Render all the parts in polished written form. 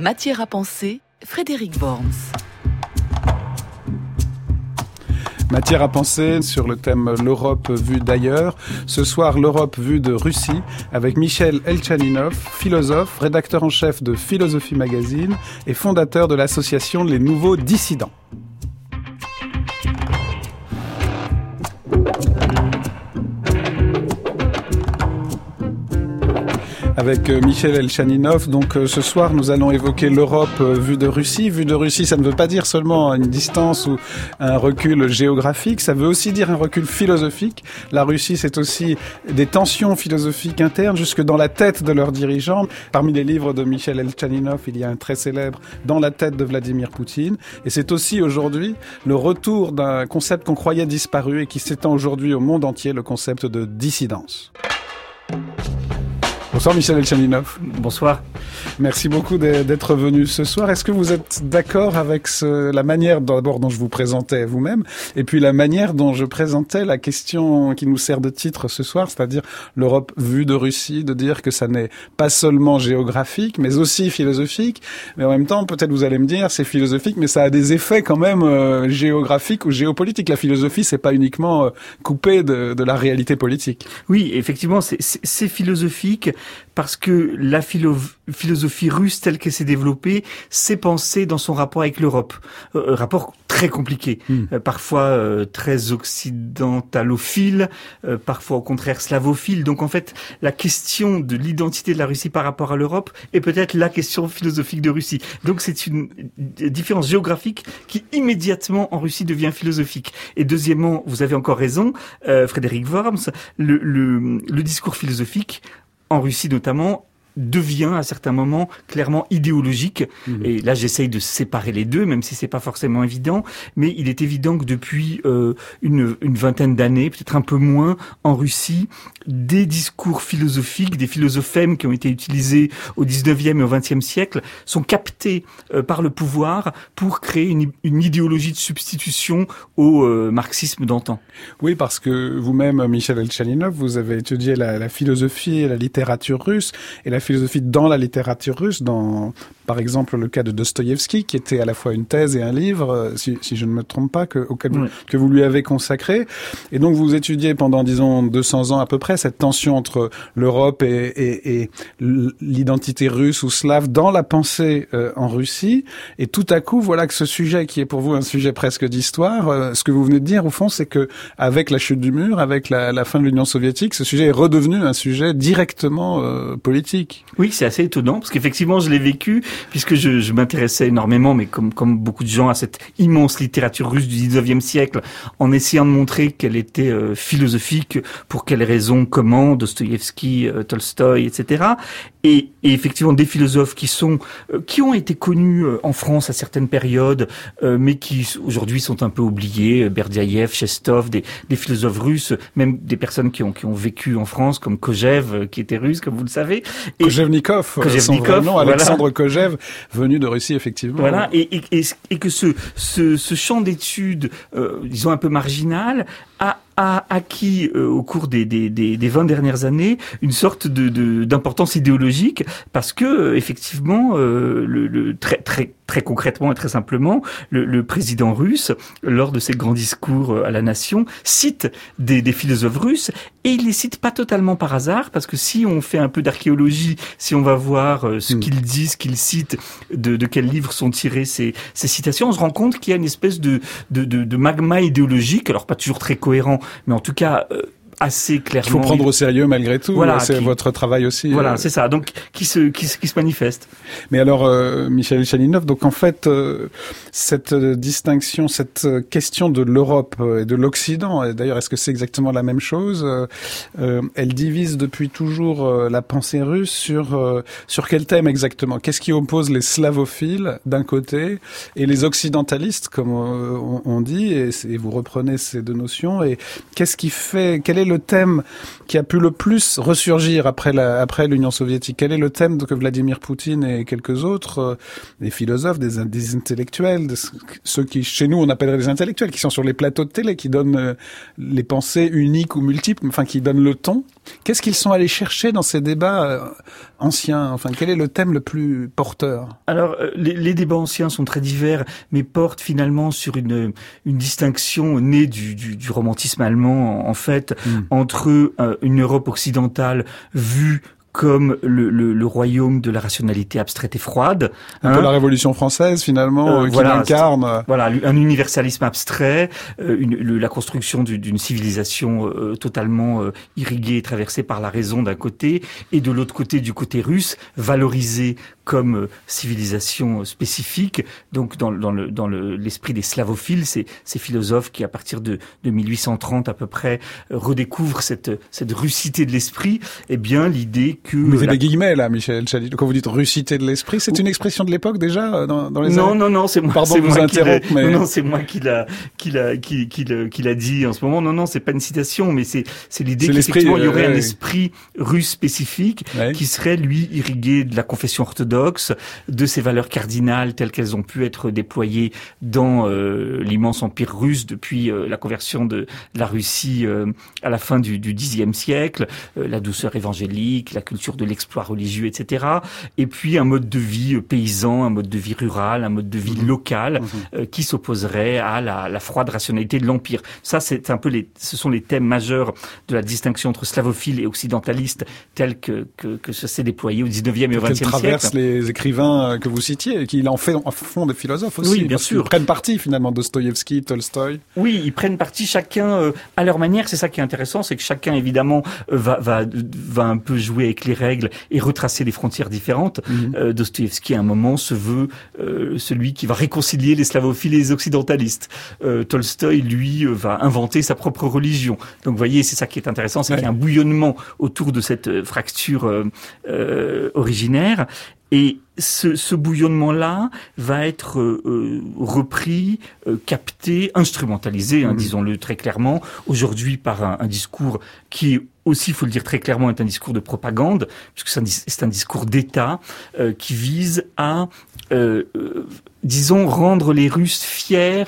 Matière à penser, Frédéric Worms. Matière à penser sur le thème l'Europe vue d'ailleurs. Ce soir, l'Europe vue de Russie avec Michel Elchaninov, philosophe, rédacteur en chef de Philosophie Magazine et fondateur de l'association Les Nouveaux Dissidents. Avec Michel Elchaninov, donc ce soir nous allons évoquer l'Europe vue de Russie. Vue de Russie, ça ne veut pas dire seulement une distance ou un recul géographique, ça veut aussi dire un recul philosophique. La Russie, c'est aussi des tensions philosophiques internes jusque dans la tête de leurs dirigeants. Parmi les livres de Michel Elchaninov, il y a un très célèbre « Dans la tête de Vladimir Poutine ». Et c'est aussi aujourd'hui le retour d'un concept qu'on croyait disparu et qui s'étend aujourd'hui au monde entier, le concept de dissidence. Bonsoir Michel Elchaninov. Bonsoir. Merci beaucoup d'être venu ce soir. Est-ce que vous êtes d'accord avec la manière d'abord dont je vous présentais vous-même et puis la manière dont je présentais la question qui nous sert de titre ce soir, c'est-à-dire l'Europe vue de Russie, de dire que ça n'est pas seulement géographique mais aussi philosophique, mais en même temps peut-être vous allez me dire c'est philosophique mais ça a des effets quand même géographiques ou géopolitiques. La philosophie c'est pas uniquement coupé de la réalité politique. Oui, effectivement c'est philosophique. Parce que la philosophie russe telle qu'elle s'est développée s'est pensée dans son rapport avec l'Europe. Rapport très compliqué, parfois très occidentalophile, parfois au contraire slavophile. Donc en fait, la question de l'identité de la Russie par rapport à l'Europe est peut-être la question philosophique de Russie. Donc c'est une différence géographique qui immédiatement en Russie devient philosophique. Et deuxièmement, vous avez encore raison, Frédéric Worms, le discours philosophique en Russie notamment, devient à certains moments clairement idéologique. Et là, j'essaye de séparer les deux, même si c'est pas forcément évident. Mais il est évident que depuis une vingtaine d'années, peut-être un peu moins, en Russie, des discours philosophiques, des philosophèmes qui ont été utilisés au 19e et au 20e siècle sont captés par le pouvoir pour créer une idéologie de substitution au marxisme d'antan. Oui, parce que vous-même, Michel Elchaninov, vous avez étudié la philosophie et la littérature russe, et la philosophie dans la littérature russe, dans, par exemple, le cas de Dostoïevski, qui était à la fois une thèse et un livre, si je ne me trompe pas, que vous lui avez consacré. Et donc, vous étudiez pendant, disons, 200 ans à peu près, cette tension entre l'Europe et l'identité russe ou slave dans la pensée en Russie. Et tout à coup, voilà que ce sujet, qui est pour vous un sujet presque d'histoire, ce que vous venez de dire, au fond, c'est que avec la chute du mur, avec la fin de l'Union soviétique, ce sujet est redevenu un sujet directement politique. Oui, c'est assez étonnant, parce qu'effectivement, je l'ai vécu, puisque je m'intéressais énormément, mais comme beaucoup de gens, à cette immense littérature russe du 19e siècle, en essayant de montrer qu'elle était philosophique, pour quelles raisons, comment, Dostoïevski, Tolstoï, etc. Et effectivement, des philosophes qui ont été connus en France à certaines périodes, mais qui aujourd'hui sont un peu oubliés, Berdiaïev, Chestov, des philosophes russes, même des personnes qui ont vécu en France, comme Kojev, qui était russe, comme vous le savez. Kojevnikov, son vrai nom, Alexandre Kojev, venu de Russie, effectivement. Voilà, et que ce champ d'études, disons un peu marginal, a acquis au cours des 20 dernières années une sorte d'importance idéologique, parce que effectivement très concrètement et très simplement, le président russe, lors de ses grands discours à la nation, cite des philosophes russes, et il les cite pas totalement par hasard, parce que si on fait un peu d'archéologie, si on va voir ce qu'il dit, ce qu'il cite, de quels livres sont tirées ces citations, on se rend compte qu'il y a une espèce de magma idéologique, alors pas toujours très cohérent, mais en tout cas assez clairement. Il faut prendre au sérieux malgré tout. Voilà, c'est votre travail aussi. Voilà, c'est ça. Donc qui se manifeste. Mais alors, Michel Elchaninov, donc en fait, cette distinction, cette question de l'Europe et de l'Occident, et d'ailleurs, est-ce que c'est exactement la même chose? Elle divise depuis toujours la pensée russe sur quel thème exactement? Qu'est-ce qui oppose les slavophiles d'un côté et les occidentalistes, comme on dit, et vous reprenez ces deux notions, et quel est le thème qui a pu le plus ressurgir après l'Union soviétique? Quel est le thème que Vladimir Poutine et quelques autres, des philosophes, des intellectuels, ceux qui, chez nous, on appellerait des intellectuels, qui sont sur les plateaux de télé, qui donnent les pensées uniques ou multiples, enfin, qui donnent le ton? Qu'est-ce qu'ils sont allés chercher dans ces débats anciens? Enfin, quel est le thème le plus porteur? Alors, les débats anciens sont très divers, mais portent finalement sur une distinction née du romantisme allemand, en fait, entre une Europe occidentale vue comme le royaume de la rationalité abstraite et froide. Un peu la Révolution française, finalement, qui l'incarne. Voilà, un universalisme abstrait, la construction d'une civilisation totalement irriguée et traversée par la raison d'un côté, et de l'autre côté, du côté russe, valorisée comme civilisation spécifique. Donc, dans l'esprit des slavophiles, ces philosophes qui, à partir de 1830 à peu près, redécouvrent cette russité de l'esprit, eh bien, l'idée que... Vous mettez des guillemets, là, Michel Chalinov. Quand vous dites russité de l'esprit, c'est une expression de l'époque, déjà, dans les années... Non, c'est moi. Pardon de vous interrompre, mais... Non, c'est moi qui l'a dit en ce moment. Non, c'est pas une citation, mais c'est l'idée qu'effectivement, il y aurait un esprit russe spécifique qui serait, lui, irrigué de la confession orthodoxe, de ses valeurs cardinales telles qu'elles ont pu être déployées dans l'immense empire russe depuis la conversion de la Russie à la fin du Xe siècle, la douceur évangélique, la culture de l'exploit religieux, etc. Et puis un mode de vie paysan, un mode de vie rural, un mode de vie local qui s'opposerait à la froide rationalité de l'empire. Ça, c'est un peu ce sont les thèmes majeurs de la distinction entre slavophile et occidentaliste tel que ça s'est déployé au 19e et au 20e siècle. Les écrivains que vous citiez, et qui en font des philosophes aussi. Oui, bien sûr. Ils prennent parti, finalement, Dostoïevski, Tolstoï. Oui, ils prennent parti chacun à leur manière. C'est ça qui est intéressant, c'est que chacun, évidemment, va un peu jouer avec les règles et retracer des frontières différentes. Dostoïevski, à un moment, se veut celui qui va réconcilier les slavophiles et les occidentalistes. Tolstoï, lui, va inventer sa propre religion. Donc, vous voyez, c'est ça qui est intéressant, c'est qu'il y a un bouillonnement autour de cette fracture originaire. Et ce bouillonnement-là va être repris, capté, instrumentalisé, disons-le très clairement, aujourd'hui par un discours qui aussi, il faut le dire très clairement, est un discours de propagande, puisque c'est un discours d'État qui vise à, disons, rendre les Russes fiers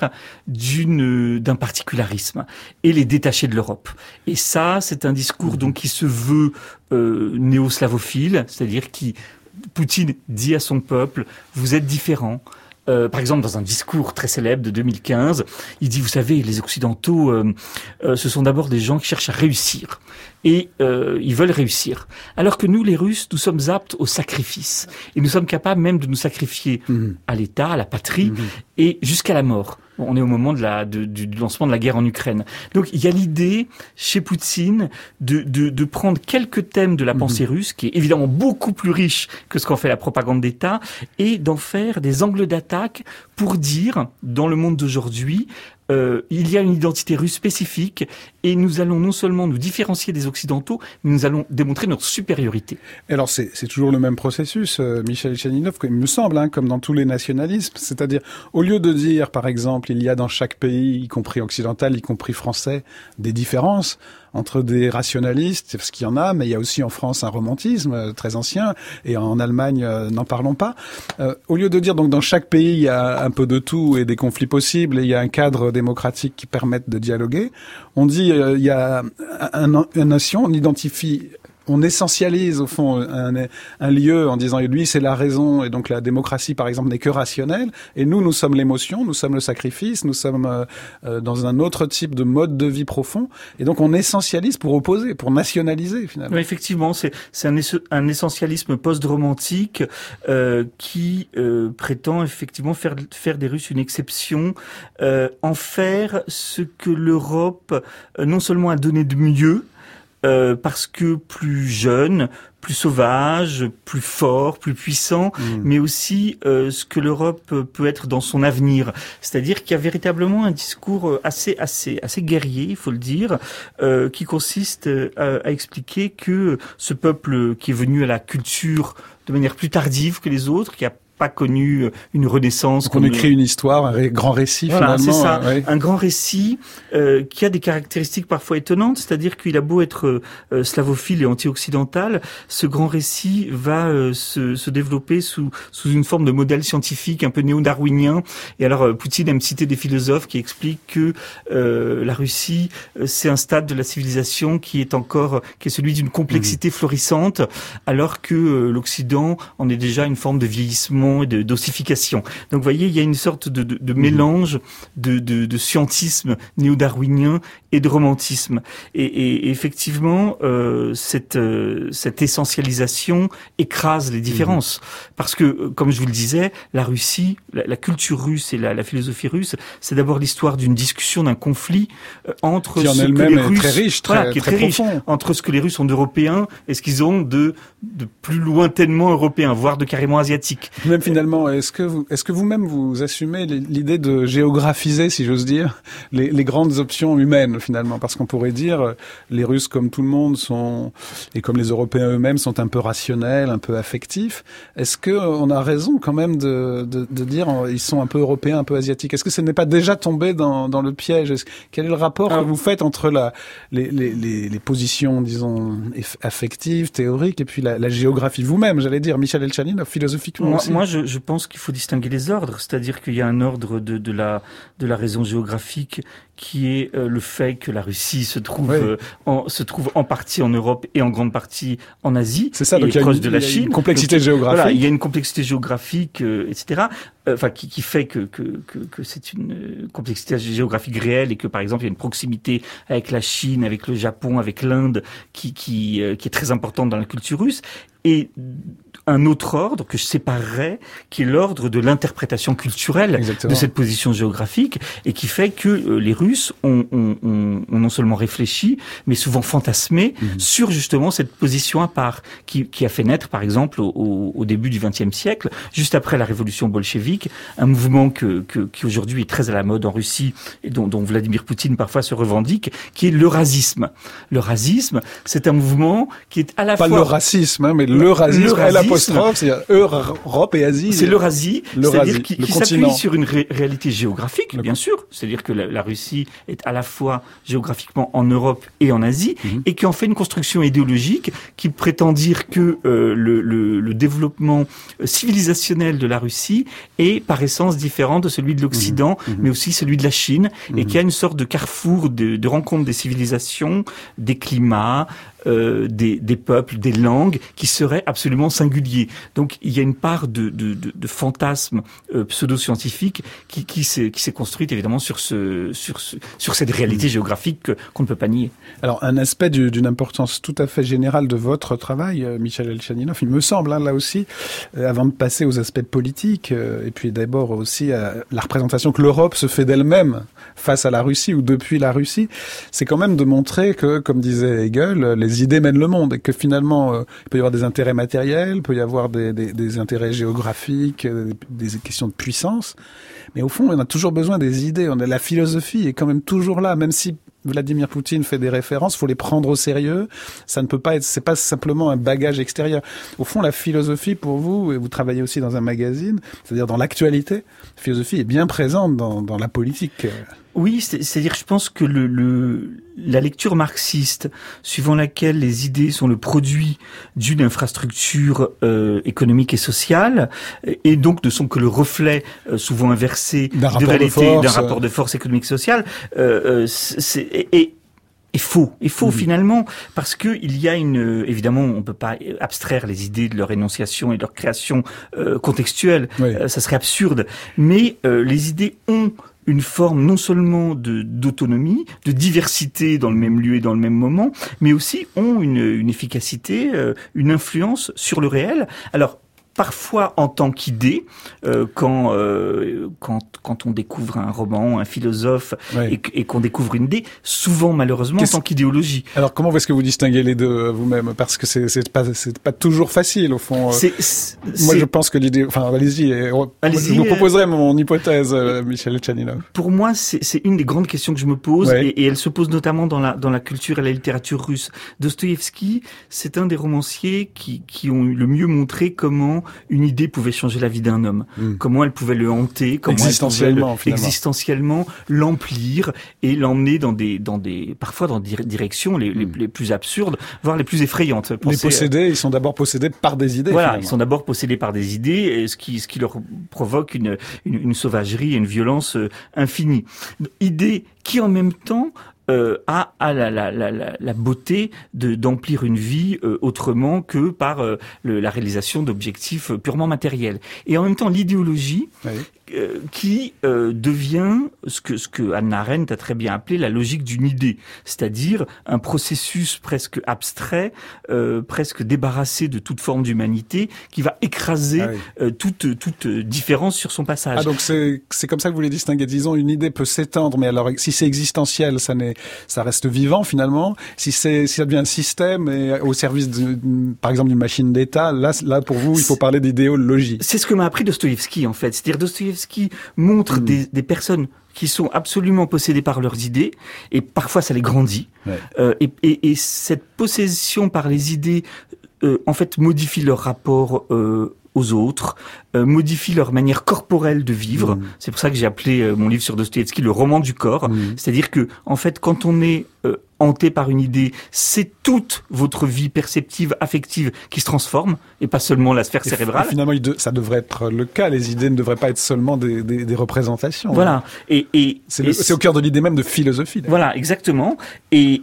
d'un particularisme et les détacher de l'Europe. Et ça, c'est un discours donc qui se veut néo-slavophile, c'est-à-dire Poutine dit à son peuple, vous êtes différents. Par exemple, dans un discours très célèbre de 2015, il dit, vous savez, les Occidentaux, ce sont d'abord des gens qui cherchent à réussir. Et ils veulent réussir. Alors que nous, les Russes, nous sommes aptes au sacrifice. Et nous sommes capables même de nous sacrifier à l'État, à la patrie, et jusqu'à la mort. On est au moment du lancement de la guerre en Ukraine. Donc il y a l'idée chez Poutine de prendre quelques thèmes de la pensée russe, qui est évidemment beaucoup plus riche que ce qu'en fait la propagande d'État, et d'en faire des angles d'attaque pour dire, dans le monde d'aujourd'hui, il y a une identité russe spécifique et nous allons non seulement nous différencier des Occidentaux, mais nous allons démontrer notre supériorité. Et alors c'est toujours le même processus, Michel Chalinov, il me semble, comme dans tous les nationalismes, c'est-à-dire au lieu de dire, par exemple, il y a dans chaque pays, y compris occidental, y compris français, des différences entre des rationalistes, parce qu'il y en a, mais il y a aussi en France un romantisme très ancien, et en Allemagne, n'en parlons pas. Au lieu de dire, donc, dans chaque pays, il y a un peu de tout et des conflits possibles, et il y a un cadre démocratique qui permette de dialoguer, on dit, il y a une nation, on identifie... On essentialise au fond un lieu en disant lui c'est la raison et donc la démocratie par exemple n'est que rationnelle et nous sommes l'émotion, nous sommes le sacrifice, nous sommes dans un autre type de mode de vie profond et donc on essentialise pour opposer, pour nationaliser finalement. Oui, effectivement, c'est un essentialisme post-romantique qui prétend effectivement faire des Russes une exception, en faire ce que l'Europe non seulement a donné de mieux, parce que plus jeune, plus sauvage, plus fort, plus puissant, mais aussi ce que l'Europe peut être dans son avenir. C'est-à-dire qu'il y a véritablement un discours assez guerrier, il faut le dire, qui consiste à expliquer que ce peuple qui est venu à la culture de manière plus tardive que les autres, qui a pas connu une renaissance. Donc on écrit une histoire, un grand récit voilà, finalement. C'est ça, un grand récit qui a des caractéristiques parfois étonnantes, c'est-à-dire qu'il a beau être slavophile et anti-occidental, ce grand récit va se développer sous une forme de modèle scientifique un peu néo-darwinien. Et alors Poutine aime citer des philosophes qui expliquent que la Russie, c'est un stade de la civilisation qui est celui d'une complexité florissante, alors que l'Occident en est déjà une forme de vieillissement et d'ossification. Donc vous voyez, il y a une sorte de mélange de scientisme néo-darwinien et de romantisme. Et effectivement, cette essentialisation écrase les différences. Parce que, comme je vous le disais, la Russie, la culture russe et la philosophie russe, c'est d'abord l'histoire d'une discussion, d'un conflit entre qui en elle-même est très riche, très riche, entre ce que les Russes ont d'européens et ce qu'ils ont de plus lointainement européens, voire de carrément asiatiques. Même finalement, est-ce que vous-même vous assumez l'idée de géographiser, si j'ose dire, les grandes options humaines finalement, parce qu'on pourrait dire les Russes comme tout le monde et comme les Européens eux-mêmes sont un peu rationnels, un peu affectifs. Est-ce que on a raison quand même de dire ils sont un peu européens, un peu asiatiques? Est-ce que ce n'est pas déjà tombé dans le piège? Quel est le rapport que vous faites entre les positions, disons, affectives, théoriques, et puis la géographie vous-même, j'allais dire, Michel Elchaninov, philosophiquement aussi? Moi, je pense qu'il faut distinguer les ordres, c'est-à-dire qu'il y a un ordre de la raison géographique qui est le fait que la Russie se trouve en partie en Europe et en grande partie en Asie. C'est ça, donc il y a une complexité géographique. Voilà, il y a une complexité géographique, etc. Qui fait que c'est une complexité géographique réelle et que, par exemple, il y a une proximité avec la Chine, avec le Japon, avec l'Inde, qui est très importante dans la culture russe. Et un autre ordre que je séparerais, qui est l'ordre de l'interprétation culturelle de cette position géographique, et qui fait que les Russes ont non seulement réfléchi, mais souvent fantasmé sur justement cette position à part, qui a fait naître, par exemple, au début du XXe siècle, juste après la révolution bolchevique, un mouvement qui aujourd'hui est très à la mode en Russie, et dont Vladimir Poutine parfois se revendique, qui est l'Eurasisme. L'Eurasisme, c'est un mouvement qui est à la fois... Pas le racisme, mais l'Eurasisme, l'apostrophe, c'est Europe et Asie. C'est l'Eurasie, c'est-à-dire qui s'appuie sur une réalité géographique, bien sûr. C'est-à-dire que la Russie est à la fois géographiquement en Europe et en Asie, et qui en fait une construction idéologique qui prétend dire que le développement civilisationnel de la Russie est par essence différent de celui de l'Occident, mais aussi celui de la Chine, et qui a une sorte de carrefour de rencontre des civilisations, des climats, des peuples, des langues qui seraient absolument singuliers. Donc il y a une part de fantasme pseudo-scientifique qui s'est construite évidemment sur cette réalité géographique qu'on ne peut pas nier. Alors un aspect d'une importance tout à fait générale de votre travail, Michel Elchaninov, il me semble, là aussi, avant de passer aux aspects politiques, et puis d'abord aussi à la représentation que l'Europe se fait d'elle-même face à la Russie ou depuis la Russie, c'est quand même de montrer que, comme disait Hegel, les idées mènent le monde et que finalement, il peut y avoir des intérêts matériels, il peut y avoir des intérêts géographiques, des questions de puissance, mais au fond, on a toujours besoin des idées. La philosophie est quand même toujours là, même si Vladimir Poutine fait des références, faut les prendre au sérieux. Ça ne peut pas être, c'est pas simplement un bagage extérieur. Au fond, la philosophie pour vous, et vous travaillez aussi dans un magazine, c'est-à-dire dans l'actualité, la philosophie est bien présente dans la politique. Oui, c'est-à-dire, je pense que la lecture marxiste, suivant laquelle les idées sont le produit d'une infrastructure économique et sociale, et donc ne sont que le reflet souvent inversé d'un rapport de force économique et sociale, est faux finalement, parce que il y a évidemment, on peut pas abstraire les idées de leur énonciation et de leur création contextuelle, ça serait absurde, mais les idées ont une forme non seulement d'autonomie, de diversité dans le même lieu et dans le même moment, mais aussi ont une efficacité, une influence sur le réel. Alors, parfois en tant qu'idée, quand on découvre un roman, un philosophe, et qu'on découvre une idée, souvent malheureusement en tant qu'idéologie. Alors comment est-ce que vous distinguez les deux vous-même? Parce que c'est pas toujours facile au fond. Moi je pense que l'idée, enfin allez-y, je vous proposerai mon hypothèse, Michel Elchaninov. Pour moi, c'est une des grandes questions que je me pose, et elle se pose notamment dans la culture et la littérature russe. Dostoïevski, c'est un des romanciers qui ont le mieux montré comment une idée pouvait changer la vie d'un homme, comment elle pouvait le hanter, comment existentiellement l'emplir et l'emmener parfois dans des directions les plus absurdes, voire les plus effrayantes. Les possédés, ils sont d'abord possédés par des idées. Voilà, ils sont d'abord possédés par des idées, et ce qui leur provoque une sauvagerie et une violence infinie. Idée qui en même temps a la beauté d'emplir une vie autrement que par la réalisation d'objectifs purement matériels. Et en même temps, l'idéologie qui devient ce que Hannah Arendt a très bien appelé la logique d'une idée, c'est-à-dire un processus presque abstrait, presque débarrassé de toute forme d'humanité, qui va écraser toute différence sur son passage. Ah, donc c'est comme ça que vous voulez distinguer. Disons, une idée peut s'étendre, mais alors si c'est existentiel, ça reste vivant finalement. Si ça devient un système et au service par exemple d'une machine d'État, là pour vous, il faut parler d'idéologie. C'est ce que m'a appris Dostoïevski en fait. C'est-à-dire Dostoïevski montre des personnes qui sont absolument possédées par leurs idées, et parfois ça les grandit. Et cette possession par les idées, en fait, modifie leur rapport aux autres, modifie leur manière corporelle de vivre. C'est pour ça que j'ai appelé mon livre sur Dostoïevski le roman du corps. C'est-à-dire que, en fait, quand on est hanté par une idée, c'est toute votre vie perceptive, affective qui se transforme, et pas seulement la sphère cérébrale. Et finalement, ça devrait être le cas. Les idées ne devraient pas être seulement des représentations. Voilà. C'est au cœur de l'idée même de philosophie. D'ailleurs. Voilà, exactement. Et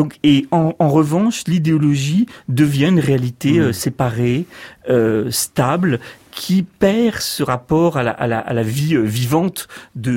en revanche, l'idéologie devient une réalité séparée, stable, qui perd ce rapport à la vie vivante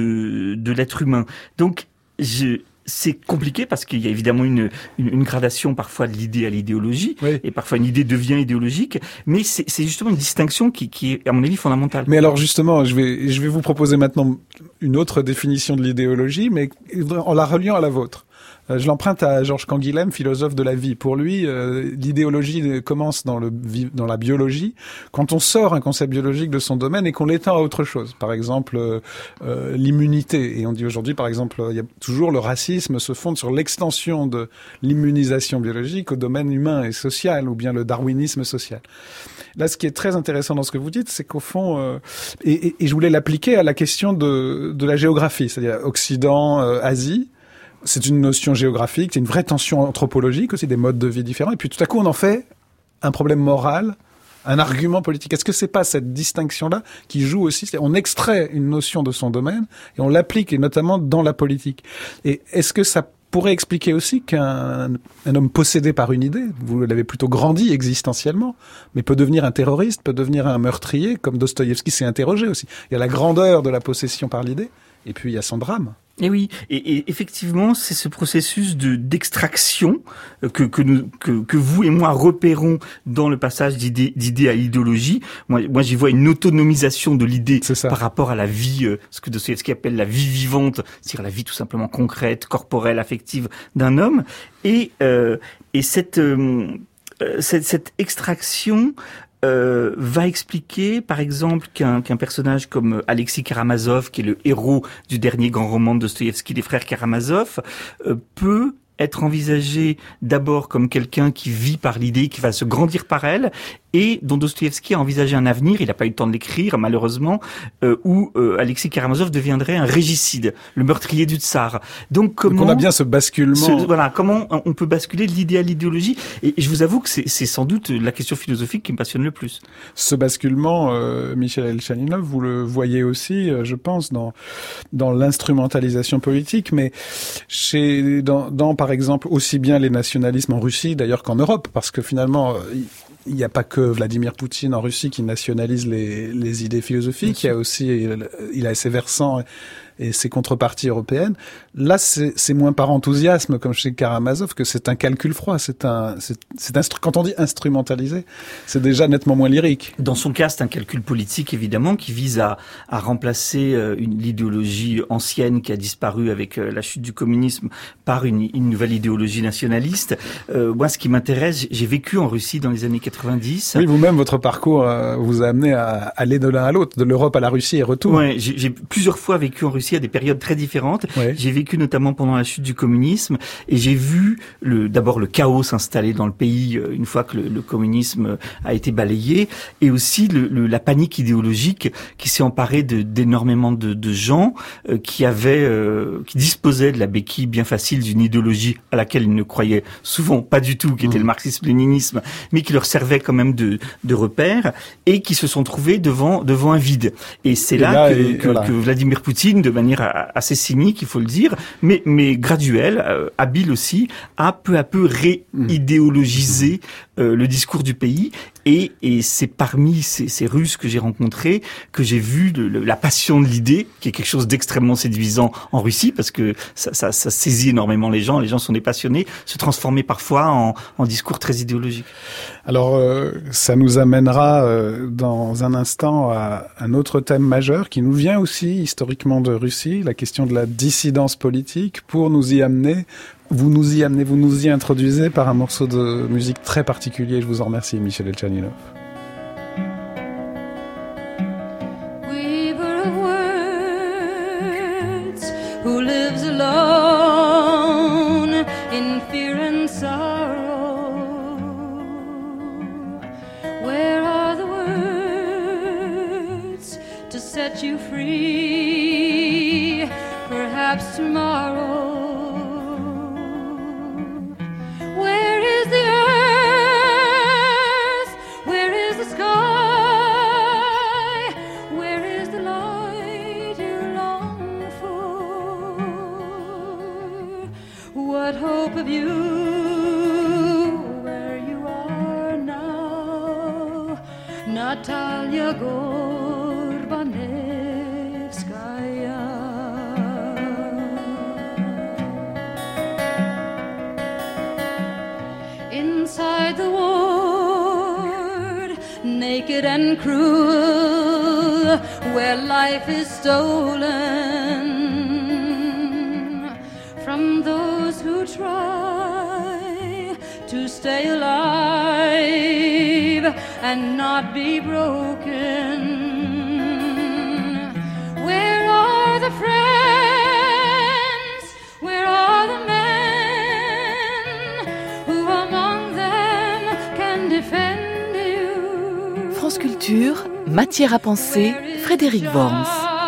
de l'être humain. Donc, c'est compliqué parce qu'il y a évidemment une gradation parfois de l'idée à l'idéologie, et parfois une idée devient idéologique, mais c'est justement une distinction qui est, à mon avis, fondamentale. Mais alors justement, je vais vous proposer maintenant une autre définition de l'idéologie, mais en la reliant à la vôtre. Je l'emprunte à Georges Canguilhem, philosophe de la vie. Pour lui, l'idéologie commence dans la biologie, quand on sort un concept biologique de son domaine et qu'on l'étend à autre chose. Par exemple, l'immunité. Et on dit aujourd'hui, par exemple, il y a toujours le racisme se fonde sur l'extension de l'immunisation biologique au domaine humain et social, ou bien le darwinisme social. Là, ce qui est très intéressant dans ce que vous dites, c'est qu'au fond, et je voulais l'appliquer à la question de la géographie, c'est-à-dire Occident, Asie. C'est une notion géographique, c'est une vraie tension anthropologique aussi, des modes de vie différents. Et puis tout à coup, on en fait un problème moral, un argument politique. Est-ce que c'est pas cette distinction-là qui joue aussi? On extrait une notion de son domaine et on l'applique, et notamment dans la politique. Et est-ce que ça pourrait expliquer aussi qu'un homme possédé par une idée, vous l'avez plutôt grandi existentiellement, mais peut devenir un terroriste, peut devenir un meurtrier, comme Dostoïevski s'est interrogé aussi. Il y a la grandeur de la possession par l'idée, et puis il y a son drame. Et oui, et effectivement, c'est ce processus d'extraction que vous et moi repérons dans le passage d'idée à idéologie. Moi, j'y vois une autonomisation de l'idée par rapport à la vie, ce que Dostoïevski appelle la vie vivante, c'est-à-dire la vie tout simplement concrète, corporelle, affective d'un homme. Et cette extraction va expliquer, par exemple, qu'un personnage comme Alexis Karamazov, qui est le héros du dernier grand roman de Dostoïevski, Les Frères Karamazov, peut être envisagé d'abord comme quelqu'un qui vit par l'idée, qui va se grandir par elle, et dont Dostoïevski a envisagé un avenir, il n'a pas eu le temps de l'écrire malheureusement, où Alexis Karamazov deviendrait un régicide, le meurtrier du tsar. Donc on a bien ce basculement. Comment on peut basculer de l'idée à l'idéologie, et je vous avoue que c'est sans doute la question philosophique qui me passionne le plus. Ce basculement, Michel Elchaninov, vous le voyez aussi, je pense, dans l'instrumentalisation politique, mais dans par exemple aussi bien les nationalismes en Russie d'ailleurs qu'en Europe, parce que finalement il n'y a pas que Vladimir Poutine en Russie qui nationalise les idées philosophiques, il y a aussi, il a ses versants et ses contreparties européennes. Là, c'est moins par enthousiasme, comme chez Karamazov, que c'est un calcul froid. Quand on dit instrumentalisé, c'est déjà nettement moins lyrique. Dans son cas, c'est un calcul politique, évidemment, qui vise à remplacer l'idéologie ancienne qui a disparu avec la chute du communisme par une nouvelle idéologie nationaliste. Moi, ce qui m'intéresse, j'ai vécu en Russie dans les années 90. Oui, vous-même, votre parcours vous a amené à aller de l'un à l'autre, de l'Europe à la Russie et retour. Ouais, j'ai plusieurs fois vécu en Russie Russie à des périodes très différentes. Ouais. J'ai vécu notamment pendant la chute du communisme et j'ai vu d'abord le chaos s'installer dans le pays une fois que le communisme a été balayé, et aussi la panique idéologique qui s'est emparée d'énormément de gens qui disposaient de la béquille bien facile d'une idéologie à laquelle ils ne croyaient souvent pas du tout, qui était le marxisme-léninisme, mais qui leur servait quand même de repère, et qui se sont trouvés devant un vide. Et c'est là que Vladimir Poutine, de manière assez cynique, il faut le dire, mais graduelle, habile aussi, a peu à peu réidéologisé le discours du pays. Et c'est parmi ces Russes que j'ai rencontrés que j'ai vu la passion de l'idée, qui est quelque chose d'extrêmement séduisant en Russie, parce que ça saisit énormément les gens sont des passionnés, se transformer parfois en discours très idéologique. Alors, ça nous amènera dans un instant à un autre thème majeur qui nous vient aussi historiquement de Russie, la question de la dissidence politique. Pour nous y amener, vous nous y introduisez par un morceau de musique très particulier. Je vous en remercie, Michel Elchaninov. Weaver of words, who lives alone in fear and sorrow. Where are the words to set you free? Perhaps tomorrow. Where is the earth? Where is the sky? Where is the light you long for? What hope have you where you are now? Natalia Gorbanevskaya. Inside the ward, naked and cruel, where life is stolen from those who try to stay alive and not be broken. Where are the friends? Where are the men? France Culture, matière à penser, Frédéric Worms.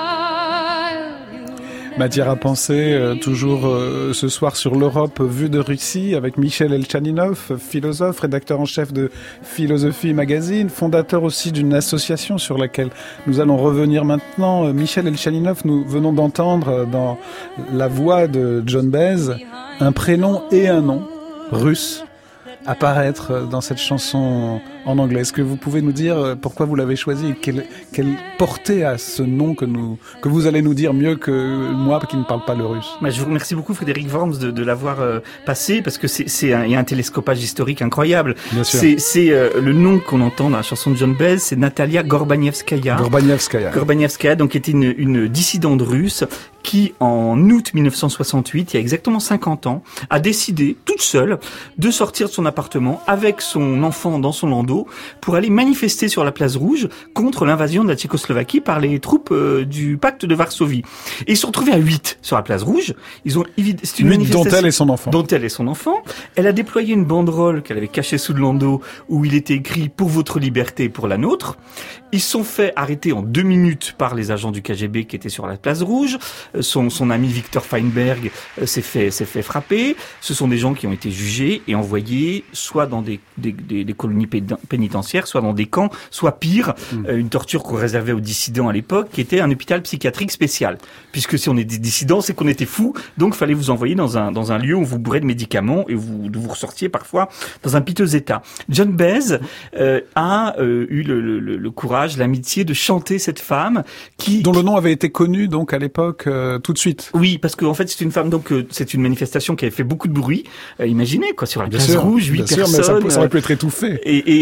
Matière à penser, toujours ce soir sur l'Europe vue de Russie, avec Michel Elchaninov, philosophe, rédacteur en chef de Philosophie Magazine, fondateur aussi d'une association sur laquelle nous allons revenir maintenant. Michel Elchaninov, nous venons d'entendre dans la voix de John Baez un prénom et un nom russe apparaître dans cette chanson en anglais. Est-ce que vous pouvez nous dire pourquoi vous l'avez choisi et quelle portée a ce nom que vous allez nous dire mieux que moi qui ne parle pas le russe? Je vous remercie beaucoup, Frédéric Worms, de l'avoir passé, parce que il y a un télescopage historique incroyable. Bien sûr. C'est le nom qu'on entend dans la chanson de John Baez, c'est Natalia Gorbanevskaya. Gorbanevskaya, donc, était une dissidente russe qui, en août 1968, il y a exactement 50 ans, a décidé, toute seule, de sortir de son appartement avec son enfant dans son landau pour aller manifester sur la place Rouge contre l'invasion de la Tchécoslovaquie par les troupes du pacte de Varsovie. Et ils se sont retrouvés à 8 sur la place Rouge. C'est une manifestation dont elle et son enfant. Dont elle et son enfant. Elle a déployé une banderole qu'elle avait cachée sous le landau où il était écrit « Pour votre liberté, pour la nôtre ». Ils se sont fait arrêter en 2 minutes par les agents du KGB qui étaient sur la place Rouge. Son ami Victor Feinberg s'est fait frapper. Ce sont des gens qui ont été jugés et envoyés soit dans des colonies pénitentiaires, soit dans des camps, soit pire, une torture qu'on réservait aux dissidents à l'époque, qui était un hôpital psychiatrique spécial. Puisque si on est des dissidents, c'est qu'on était fous, donc fallait vous envoyer dans un lieu où vous bourrez de médicaments et vous ressortiez parfois dans un piteux état. John Baez a eu le courage, l'amitié de chanter cette femme dont le nom avait été connu donc à l'époque tout de suite. Oui, parce qu'en fait c'est une femme, donc c'est une manifestation qui avait fait beaucoup de bruit. Imaginez quoi, sur la place Rouge, 8 personnes. Sûr, mais ça aurait pu être étouffé. Et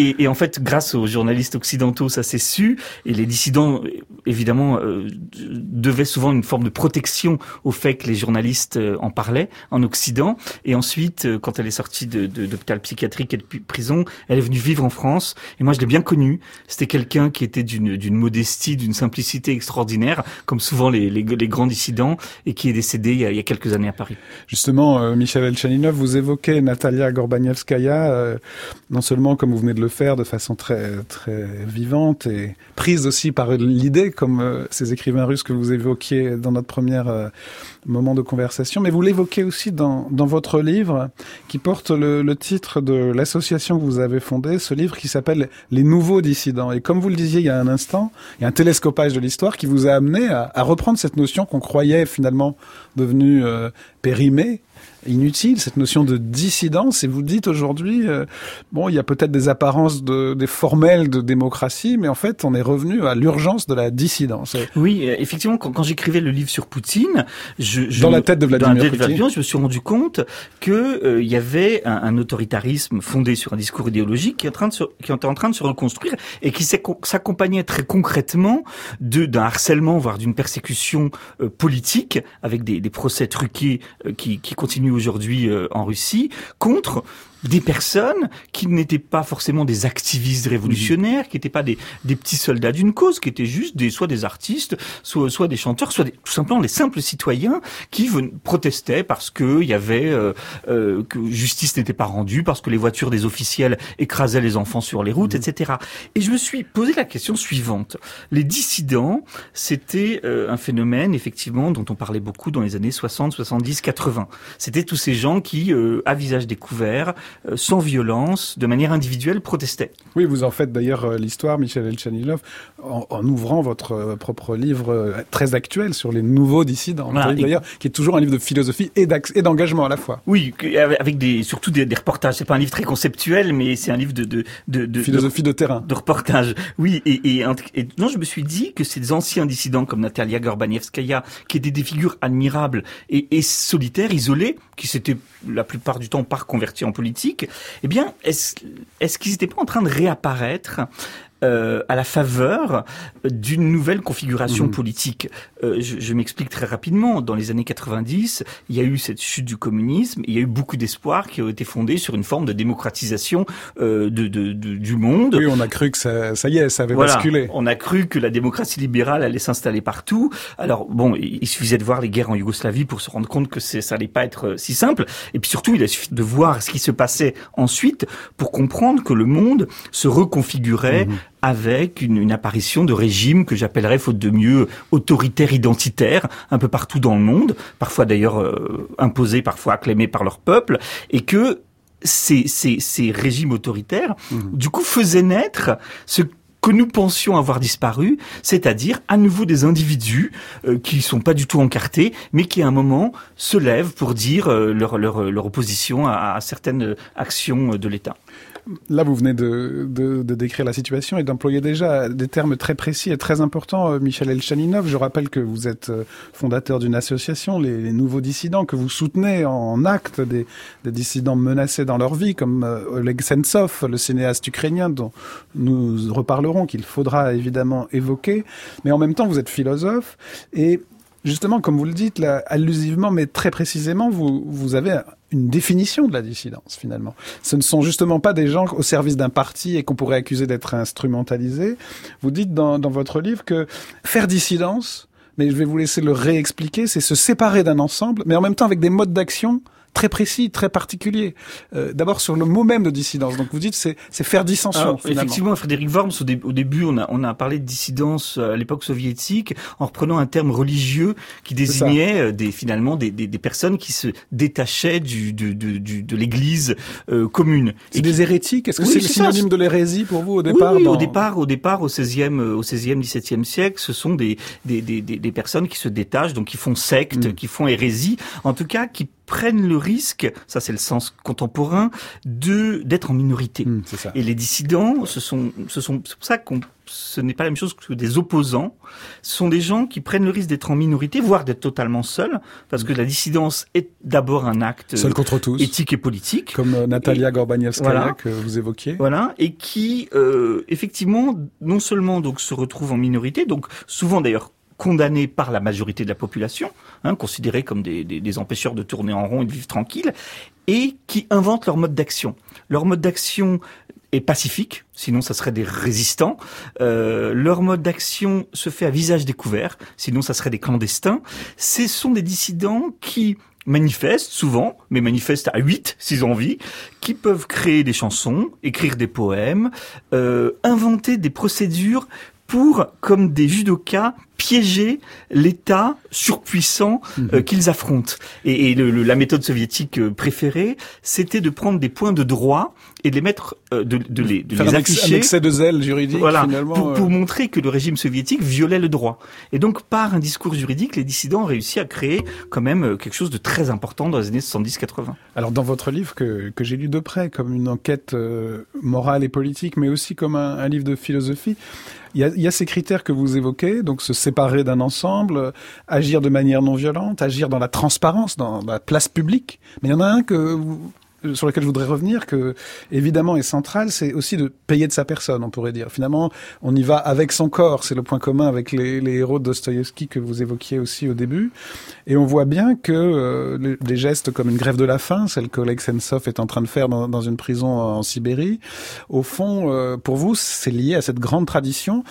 Et en fait, grâce aux journalistes occidentaux, ça s'est su, et les dissidents, évidemment, devaient souvent une forme de protection au fait que les journalistes en parlaient en Occident. Et ensuite, quand elle est sortie d'hôpital psychiatrique et de prison, elle est venue vivre en France. Et moi, je l'ai bien connue. C'était quelqu'un qui était d'une modestie, d'une simplicité extraordinaire, comme souvent les grands dissidents, et qui est décédé il y a quelques années à Paris. Justement, Michel Elchaninov, vous évoquez Natalia Gorbanevskaya, non seulement comme vous venez de le faire, de façon très très vivante et prise aussi par l'idée, comme ces écrivains russes que vous évoquiez dans notre premier moment de conversation, mais vous l'évoquez aussi dans votre livre, qui porte le titre de l'association que vous avez fondée, ce livre qui s'appelle « Les nouveaux dissidents ». Et comme vous le disiez il y a un instant, il y a un télescopage de l'histoire qui vous a amené à reprendre cette notion qu'on croyait finalement devenue périmée, inutile, cette notion de dissidence, et vous dites aujourd'hui, il y a peut-être des apparences des formelles de démocratie, mais en fait, on est revenu à l'urgence de la dissidence. Oui, effectivement, quand j'écrivais le livre sur Poutine, dans la tête de Vladimir Poutine, je me suis rendu compte que il y avait un autoritarisme fondé sur un discours idéologique qui était en train de se reconstruire et qui s'accompagnait très concrètement d'un harcèlement, voire d'une persécution politique, avec des procès truqués qui continuent aujourd'hui en Russie, contre des personnes qui n'étaient pas forcément des activistes révolutionnaires, qui n'étaient pas des petits soldats d'une cause, qui étaient juste soit des artistes, soit des chanteurs, soit tout simplement des simples citoyens qui protestaient parce que il y avait que justice n'était pas rendue, parce que les voitures des officiels écrasaient les enfants sur les routes, etc. Et je me suis posé la question suivante. Les dissidents, c'était un phénomène effectivement dont on parlait beaucoup dans les années 60, 70, 80. C'était tous ces gens qui, à visage découvert, sans violence, de manière individuelle, protestaient. Oui, vous en faites d'ailleurs l'histoire, Michel Elchaninov, en ouvrant votre propre livre très actuel sur les nouveaux dissidents, voilà, d'ailleurs, qui est toujours un livre de philosophie et d'engagement à la fois. Oui, avec surtout des reportages. C'est pas un livre très conceptuel, mais c'est un livre de philosophie de terrain, de reportage. Oui, et non, je me suis dit que ces anciens dissidents comme Natalia Gorbanevskaya, qui étaient des figures admirables et solitaires, isolées, qui s'étaient la plupart du temps pas reconvertis en politique, eh bien, est-ce qu'ils n'étaient pas en train de réapparaître à la faveur d'une nouvelle configuration politique. Je m'explique très rapidement. Dans les années 90, il y a eu cette chute du communisme, il y a eu beaucoup d'espoirs qui ont été fondés sur une forme de démocratisation du monde. Oui, on a cru que ça y est, ça avait basculé. On a cru que la démocratie libérale allait s'installer partout. Alors bon, il suffisait de voir les guerres en Yougoslavie pour se rendre compte que ça allait pas être si simple. Et puis surtout, il a suffi de voir ce qui se passait ensuite pour comprendre que le monde se reconfigurait avec une apparition de régimes que j'appellerais, faute de mieux, autoritaires identitaires, un peu partout dans le monde, parfois d'ailleurs imposés, parfois acclamés par leur peuple, et que ces régimes autoritaires, du coup, faisaient naître ce que nous pensions avoir disparu, c'est-à-dire à nouveau des individus qui sont pas du tout encartés, mais qui à un moment se lèvent pour dire leur opposition à certaines actions de l'État. Là, vous venez de décrire la situation et d'employer déjà des termes très précis et très importants, Michel Elchaninov. Je rappelle que vous êtes fondateur d'une association, les Nouveaux Dissidents, que vous soutenez en acte des dissidents menacés dans leur vie, comme Oleg Sentsov, le cinéaste ukrainien dont nous reparlerons, qu'il faudra évidemment évoquer. Mais en même temps, vous êtes philosophe et justement, comme vous le dites, là, allusivement, mais très précisément, vous avez une définition de la dissidence, finalement. Ce ne sont justement pas des gens au service d'un parti et qu'on pourrait accuser d'être instrumentalisés. Vous dites dans votre livre que faire dissidence, mais je vais vous laisser le réexpliquer, c'est se séparer d'un ensemble, mais en même temps avec des modes d'action très précis, très particuliers. D'abord sur le mot même de dissidence. Donc vous dites c'est faire dissension. Alors, finalement. Effectivement, Frédéric Worms, au début, on a parlé de dissidence à l'époque soviétique en reprenant un terme religieux qui désignait finalement des personnes qui se détachaient de l'Église commune. C'est des hérétiques. Est-ce que c'est le synonyme de l'hérésie pour vous au départ? Oui, au départ, au 16e, 17e siècle, ce sont des personnes qui se détachent, donc qui font secte, qui font hérésie, en tout cas qui prennent le risque, ça c'est le sens contemporain, d'être en minorité. C'est ça. Et les dissidents, c'est pour ça ce n'est pas la même chose que des opposants. Ce sont des gens qui prennent le risque d'être en minorité, voire d'être totalement seuls, parce que la dissidence est d'abord un acte Seul contre tous. éthique et politique. Comme Natalia Gorbanevskaya voilà. que vous évoquiez. Voilà, et qui effectivement non seulement donc se retrouvent en minorité, donc souvent d'ailleurs condamnés par la majorité de la population, considérés comme des empêcheurs de tourner en rond et de vivre tranquille, et qui inventent leur mode d'action. Leur mode d'action est pacifique, sinon ça serait des résistants. Leur mode d'action se fait à visage découvert, sinon ça serait des clandestins. Ce sont des dissidents qui manifestent souvent, mais manifestent à 8 s'ils ont envie, qui peuvent créer des chansons, écrire des poèmes, inventer des procédures pour, comme des judokas, piéger l'État surpuissant qu'ils affrontent. Et la méthode soviétique préférée, c'était de prendre des points de droit et de les mettre, de les afficher. Un excès de zèle juridique, voilà, finalement. pour montrer que le régime soviétique violait le droit. Et donc, par un discours juridique, les dissidents ont réussi à créer quand même quelque chose de très important dans les années 70-80. Alors, dans votre livre, que j'ai lu de près, comme une enquête morale et politique, mais aussi comme un livre de philosophie, il y a ces critères que vous évoquez, donc se séparer d'un ensemble, agir de manière non violente, agir dans la transparence, dans la place publique. Mais il y en a un sur lequel je voudrais revenir, que évidemment est central, c'est aussi de payer de sa personne, on pourrait dire. Finalement, on y va avec son corps, c'est le point commun avec les héros de Dostoïevski que vous évoquiez aussi au début. Et on voit bien que des gestes comme une grève de la faim, celle qu'Oleg Sentsov est en train de faire dans une prison en Sibérie, au fond, pour vous, c'est lié à cette grande tradition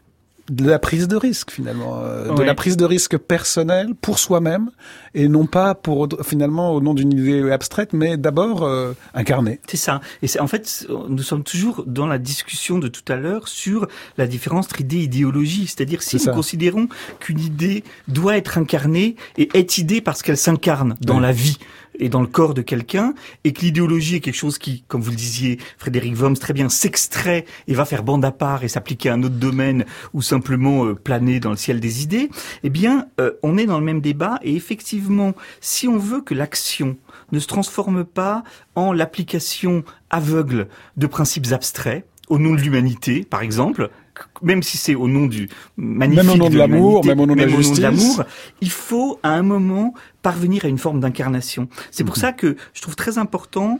de la prise de risque, finalement, de la prise de risque personnelle pour soi-même, et non pas finalement au nom d'une idée abstraite, mais d'abord incarnée. C'est ça. Et en fait, nous sommes toujours dans la discussion de tout à l'heure sur la différence entre idée et idéologie. C'est-à-dire, si nous considérons qu'une idée doit être incarnée et est idée parce qu'elle s'incarne dans la vie et dans le corps de quelqu'un, et que l'idéologie est quelque chose qui, comme vous le disiez, Frédéric Worms, très bien, s'extrait et va faire bande à part et s'appliquer à un autre domaine ou simplement planer dans le ciel des idées, eh bien, on est dans le même débat. Et effectivement, si on veut que l'action ne se transforme pas en l'application aveugle de principes abstraits, au nom de l'humanité, par exemple, même si c'est au nom du magnifique, même au nom de l'amour, même au nom de la justice, l'amour, il faut à un moment parvenir à une forme d'incarnation. C'est pour ça que je trouve très important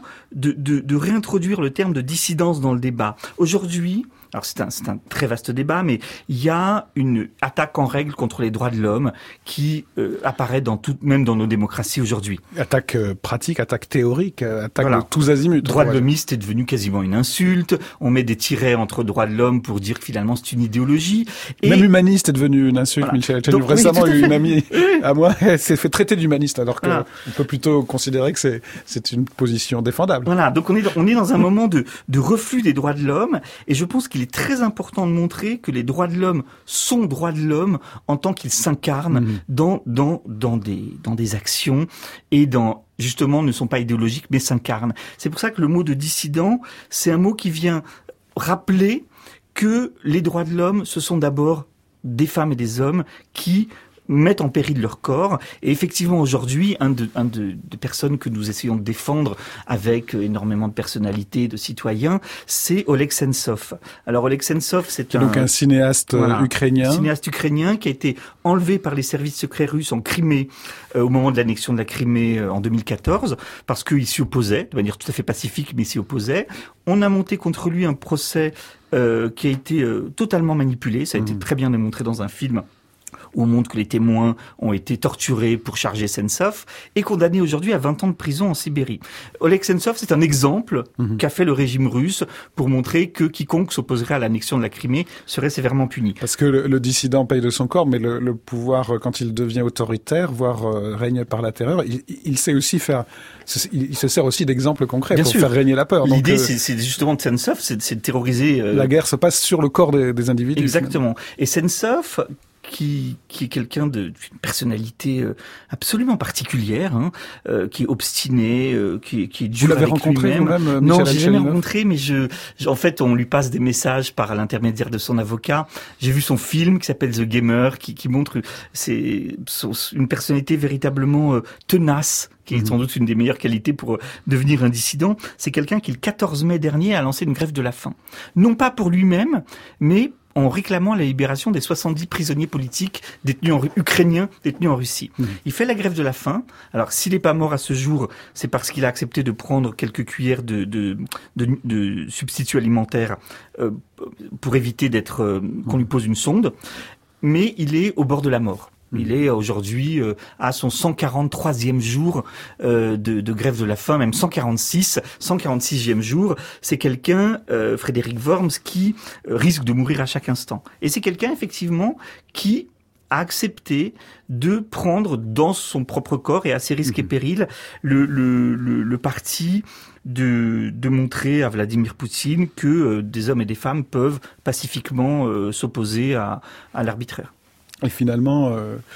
de réintroduire le terme de dissidence dans le débat. Aujourd'hui, alors c'est un très vaste débat, mais il y a une attaque en règle contre les droits de l'homme qui apparaît même dans nos démocraties aujourd'hui. Attaque pratique, attaque théorique, attaque de tous azimuts. Droit de l'hommiste est devenu quasiment une insulte. On met des tirets entre droits de l'homme pour dire que finalement c'est une idéologie. Et même humaniste est devenu une insulte. Voilà. Michel, j'ai récemment eu une amie à moi, elle s'est fait traiter d'humaniste, alors qu'on peut plutôt considérer que c'est une position défendable. Voilà, donc on est dans un moment de reflux des droits de l'homme, et je pense qu'il est très important de montrer que les droits de l'homme sont droits de l'homme en tant qu'ils s'incarnent dans des actions et justement ne sont pas idéologiques mais s'incarnent. C'est pour ça que le mot de dissident, c'est un mot qui vient rappeler que les droits de l'homme, ce sont d'abord des femmes et des hommes qui mettent en péril leur corps. Et effectivement, aujourd'hui, un de personnes que nous essayons de défendre avec énormément de personnalités, de citoyens, c'est Oleg Sentsov. Alors, Oleg Sentsov, c'est donc un cinéaste ukrainien. Un cinéaste ukrainien qui a été enlevé par les services secrets russes en Crimée, au moment de l'annexion de la Crimée en 2014, parce qu'il s'y opposait, de manière tout à fait pacifique, mais il s'y opposait. On a monté contre lui un procès qui a été totalement manipulé. Ça a été très bien démontré dans un film où on montre que les témoins ont été torturés pour charger Sentsov et condamnés aujourd'hui à 20 ans de prison en Sibérie. Oleg Sentsov, c'est un exemple qu'a fait le régime russe pour montrer que quiconque s'opposerait à l'annexion de la Crimée serait sévèrement puni. Parce que le dissident paye de son corps, mais le pouvoir, quand il devient autoritaire, voire règne par la terreur, il sait aussi il se sert aussi d'exemples concrets pour faire régner la peur. L'idée, c'est justement de Sentsov, c'est de terroriser... La guerre se passe sur le corps des individus. Exactement. Et Sentsov, qui est quelqu'un d'une personnalité absolument particulière, qui est obstiné, qui est dur. Vous l'avez avec rencontré lui-même. vous-même, Non, Michel j'ai jamais Elchaninov? rencontré, mais en fait, on lui passe des messages par l'intermédiaire de son avocat. J'ai vu son film qui s'appelle The Gamer, qui montre une personnalité véritablement tenace, qui est sans doute une des meilleures qualités pour devenir un dissident. C'est quelqu'un qui, le 14 mai dernier, a lancé une grève de la faim. Non pas pour lui-même, mais en réclamant la libération des 70 prisonniers politiques ukrainiens détenus en Russie. Il fait la grève de la faim. Alors, s'il n'est pas mort à ce jour, c'est parce qu'il a accepté de prendre quelques cuillères de substituts alimentaires pour éviter qu'on lui pose une sonde. Mais il est au bord de la mort. Il est aujourd'hui à son 143e jour de grève de la faim, même 146e jour. C'est quelqu'un, Frédéric Worms, qui risque de mourir à chaque instant. Et c'est quelqu'un, effectivement, qui a accepté de prendre dans son propre corps et à ses risques et périls le parti de montrer à Vladimir Poutine que des hommes et des femmes peuvent pacifiquement s'opposer à l'arbitraire. Et finalement,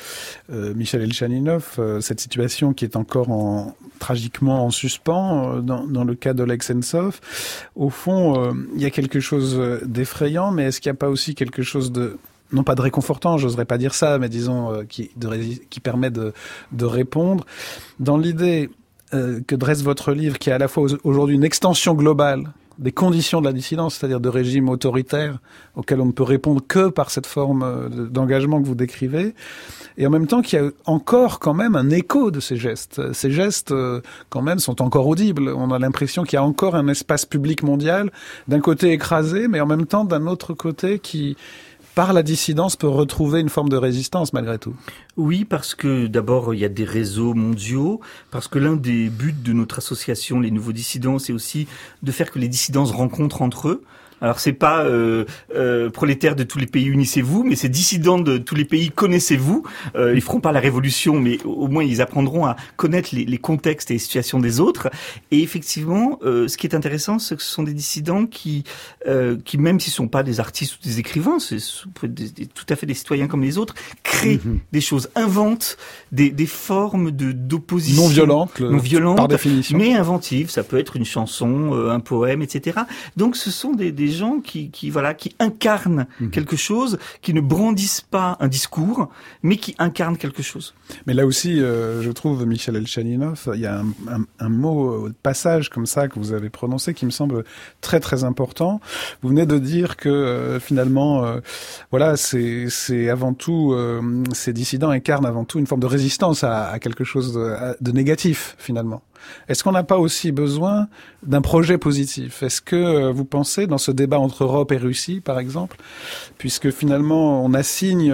Michel Elchaninov, cette situation qui est encore tragiquement en suspens dans le cas d'Oleg Sentsov, au fond, il y a quelque chose d'effrayant, mais est-ce qu'il n'y a pas aussi quelque chose de, non pas de réconfortant, j'oserais pas dire ça, mais disons qui permet de répondre dans l'idée que dresse votre livre, qui est à la fois aujourd'hui une extension globale des conditions de la dissidence, c'est-à-dire de régimes autoritaires auxquels on ne peut répondre que par cette forme d'engagement que vous décrivez, et en même temps qu'il y a encore quand même un écho de ces gestes. Ces gestes, quand même, sont encore audibles. On a l'impression qu'il y a encore un espace public mondial, d'un côté écrasé, mais en même temps d'un autre côté qui, par la dissidence, peut retrouver une forme de résistance malgré tout. Oui, parce que d'abord, il y a des réseaux mondiaux, parce que l'un des buts de notre association, les Nouveaux Dissidents, c'est aussi de faire que les dissidents se rencontrent entre eux. Alors c'est pas prolétaires de tous les pays unissez-vous, mais c'est dissidents de tous les pays connaissez-vous. Ils feront pas la révolution, mais au moins ils apprendront à connaître les contextes et les situations des autres. Et effectivement, ce qui est intéressant, c'est que ce sont des dissidents qui même s'ils sont pas des artistes ou des écrivains, c'est tout à fait des citoyens comme les autres, créent des choses, inventent des formes d'opposition non violentes, par définition, mais inventives. Ça peut être une chanson, un poème, etc. Donc ce sont des gens qui incarnent quelque chose, qui ne brandissent pas un discours, mais qui incarnent quelque chose. Mais là aussi, je trouve, Michel Elchaninov, il y a un mot, passage comme ça que vous avez prononcé qui me semble très très important. Vous venez de dire que finalement, voilà, c'est avant tout, ces dissidents incarnent avant tout une forme de résistance à quelque chose de négatif finalement. Est-ce qu'on n'a pas aussi besoin d'un projet positif ? Est-ce que vous pensez, dans ce débat entre Europe et Russie, par exemple, puisque finalement on assigne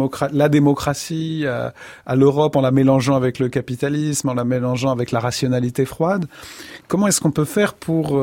la démocratie à l'Europe en la mélangeant avec le capitalisme, en la mélangeant avec la rationalité froide, comment est-ce qu'on peut faire pour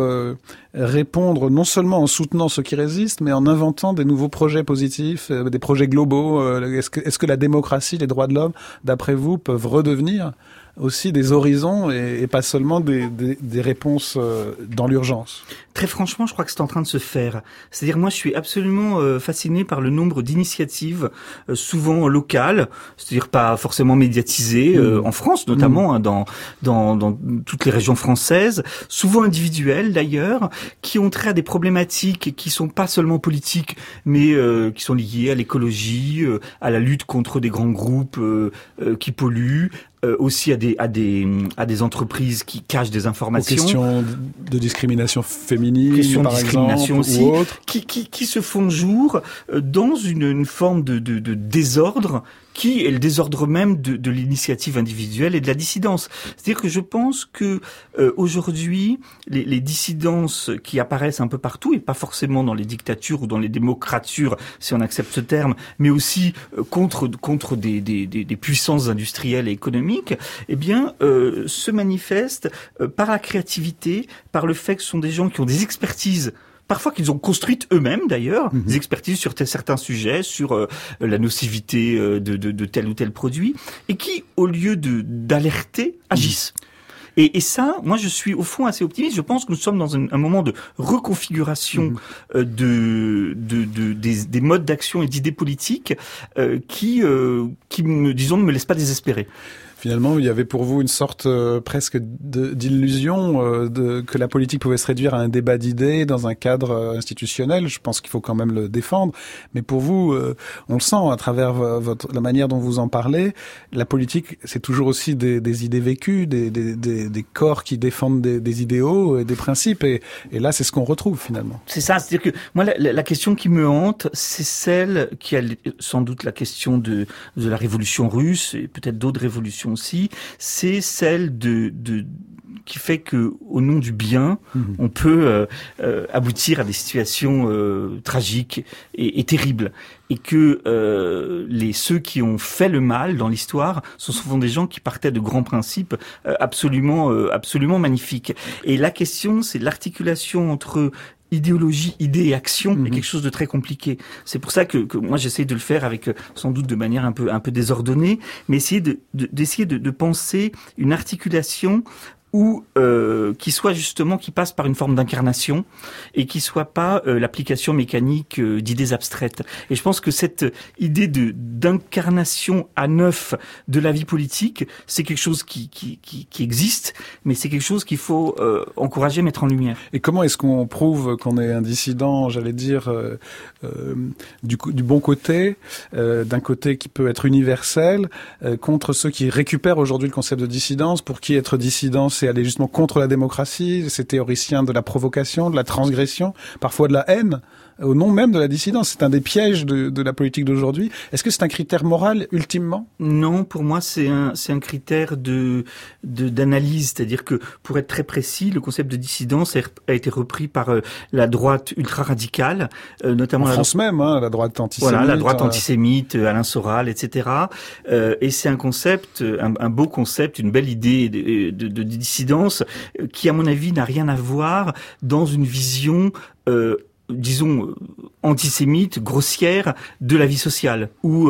répondre non seulement en soutenant ceux qui résistent, mais en inventant des nouveaux projets positifs, des projets globaux ? Est-ce que la démocratie, les droits de l'homme, d'après vous, peuvent redevenir aussi des horizons et pas seulement des réponses dans l'urgence? Très franchement, je crois que c'est en train de se faire. C'est-à-dire, moi, je suis absolument fasciné par le nombre d'initiatives, souvent locales, c'est-à-dire pas forcément médiatisées, en France notamment, dans toutes les régions françaises, souvent individuelles d'ailleurs, qui ont trait à des problématiques qui sont pas seulement politiques, mais qui sont liées à l'écologie, à la lutte contre des grands groupes qui polluent, aussi à des entreprises qui cachent des informations. Aux questions de discrimination féminine, par discrimination exemple, aussi, ou autre. Qui se font jour dans une forme de désordre qui est le désordre même de l'initiative individuelle et de la dissidence. C'est-à-dire que je pense que aujourd'hui, les dissidences qui apparaissent un peu partout, et pas forcément dans les dictatures ou dans les démocratures, si on accepte ce terme, mais aussi contre des puissances industrielles et économiques, eh bien, se manifestent par la créativité, par le fait que ce sont des gens qui ont des expertises, parfois qu'ils ont construites eux-mêmes d'ailleurs, des expertises sur certains sujets, sur la nocivité de tel ou tel produit, et qui, au lieu d'alerter, agissent. Et ça, moi, je suis au fond assez optimiste. Je pense que nous sommes dans un moment de reconfiguration des modes d'action et d'idées politiques qui disons, ne me laissent pas désespérer. Finalement, il y avait pour vous une sorte presque d'illusion que la politique pouvait se réduire à un débat d'idées dans un cadre institutionnel. Je pense qu'il faut quand même le défendre. Mais pour vous, on le sent à travers la manière dont vous en parlez, la politique, c'est toujours aussi des idées vécues, des corps qui défendent des idéaux et des principes. Et là, c'est ce qu'on retrouve finalement. C'est ça, c'est-à-dire que moi, la question qui me hante, c'est celle qui a sans doute la question de la révolution russe et peut-être d'autres révolutions aussi, c'est celle qui fait que au nom du bien, on peut aboutir à des situations tragiques et terribles, et que ceux qui ont fait le mal dans l'histoire sont souvent des gens qui partaient de grands principes absolument magnifiques. Et la question, c'est l'articulation entre idéologie, idée et action est quelque chose de très compliqué. C'est pour ça que moi j'essaie de le faire avec sans doute de manière un peu désordonnée, mais essayer de penser une articulation qui passe par une forme d'incarnation et qui soit pas l'application mécanique d'idées abstraites. Et je pense que cette idée d'incarnation à neuf de la vie politique, c'est quelque chose qui existe, mais c'est quelque chose qu'il faut encourager, mettre en lumière. Et comment est-ce qu'on prouve qu'on est un dissident, j'allais dire, du bon côté, d'un côté qui peut être universel, contre ceux qui récupèrent aujourd'hui le concept de dissidence, pour qui être dissident, c'est aller justement contre la démocratie, ces théoriciens de la provocation, de la transgression, parfois de la haine, au nom même de la dissidence. C'est un des pièges de la politique d'aujourd'hui. Est-ce que c'est un critère moral, ultimement ? Non, pour moi, c'est un critère d'analyse. C'est-à-dire que, pour être très précis, le concept de dissidence a été repris par la droite ultra-radicale, notamment en France même, la droite antisémite. Voilà, la droite antisémite, Alain Soral, etc. Et c'est un concept, un beau concept, une belle idée de dissidence qui, à mon avis, n'a rien à voir dans une vision disons antisémite, grossière de la vie sociale, où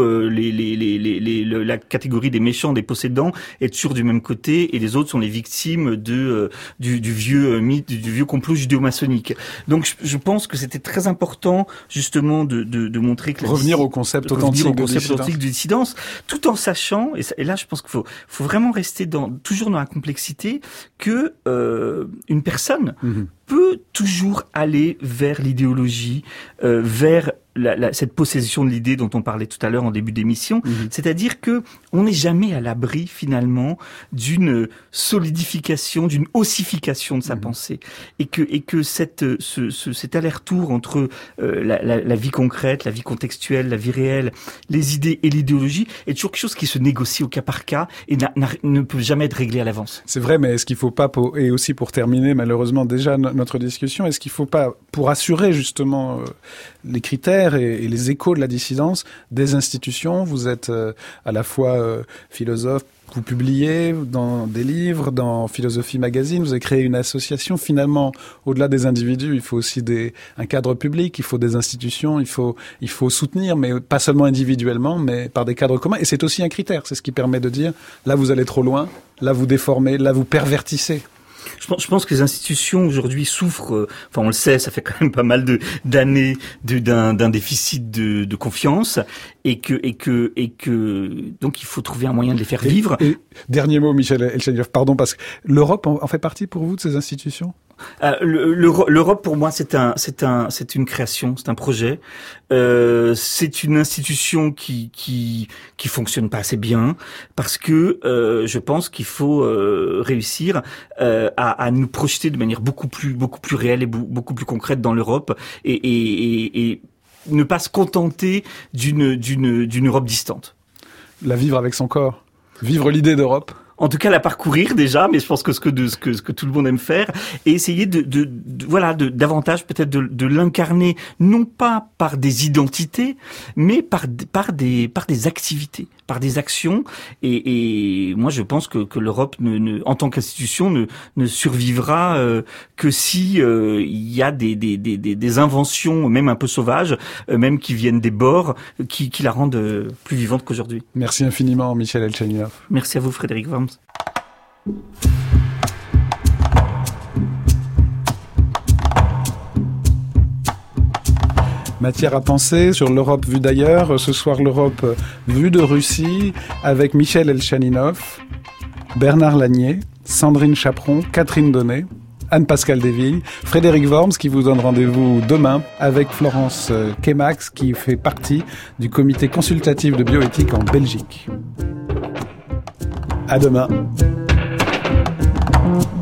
la catégorie des méchants, des possédants est toujours du même côté et les autres sont les victimes du vieux mythe, du vieux complot judéo-maçonnique. Donc je pense que c'était très important justement de montrer que revenir au concept authentique de dissidence, tout en sachant, et là je pense qu'il faut vraiment rester toujours dans la complexité, que une personne peut toujours aller vers l'idéologie, vers cette possession de l'idée dont on parlait tout à l'heure en début d'émission, c'est-à-dire que on n'est jamais à l'abri finalement d'une solidification, d'une ossification de sa pensée, et que cet aller-retour entre la vie concrète, la vie contextuelle, la vie réelle, les idées et l'idéologie est toujours quelque chose qui se négocie au cas par cas et ne peut jamais être réglé à l'avance. C'est vrai, mais est-ce qu'il faut pas, et aussi pour terminer malheureusement déjà notre discussion, est-ce qu'il faut pas, pour assurer justement les critères et les échos de la dissidence, des institutions, vous êtes à la fois philosophe, vous publiez dans des livres, dans Philosophie Magazine, vous avez créé une association. Finalement, au-delà des individus, il faut aussi un cadre public, il faut des institutions, il faut soutenir, mais pas seulement individuellement, mais par des cadres communs. Et c'est aussi un critère, c'est ce qui permet de dire, là vous allez trop loin, là vous déformez, là vous pervertissez. Je pense que les institutions aujourd'hui souffrent, enfin on le sait, ça fait quand même pas mal d'années d'un déficit de confiance et que donc il faut trouver un moyen de les faire vivre. Et dernier mot, Michel Elchaninoff, pardon, parce que l'Europe en fait partie pour vous de ces institutions ? L'Europe pour moi c'est une création, c'est un projet, c'est une institution qui fonctionne pas assez bien parce que je pense qu'il faut réussir à nous projeter de manière beaucoup plus réelle et beaucoup plus concrète dans l'Europe et ne pas se contenter d'une Europe distante. La vivre avec son corps, vivre l'idée d'Europe. En tout cas, la parcourir déjà, mais je pense que ce que tout le monde aime faire, et essayer davantage peut-être de l'incarner, non pas par des identités, mais par des activités, par des actions. Et moi, je pense que l'Europe, en tant qu'institution, ne survivra que si il y a des inventions, même un peu sauvages, même qui viennent des bords, qui la rendent plus vivante qu'aujourd'hui. Merci infiniment, Michel Elchaninoff. Merci à vous, Frédéric Worms. Matière à penser sur l'Europe vue d'ailleurs. Ce soir, l'Europe vue de Russie avec Michel Elchaninov, Bernard Lanier, Sandrine Chaperon, Catherine Donnet, Anne-Pascale Desvilles, Frédéric Worms qui vous donne rendez-vous demain avec Florence Kemax qui fait partie du comité consultatif de bioéthique en Belgique. À demain.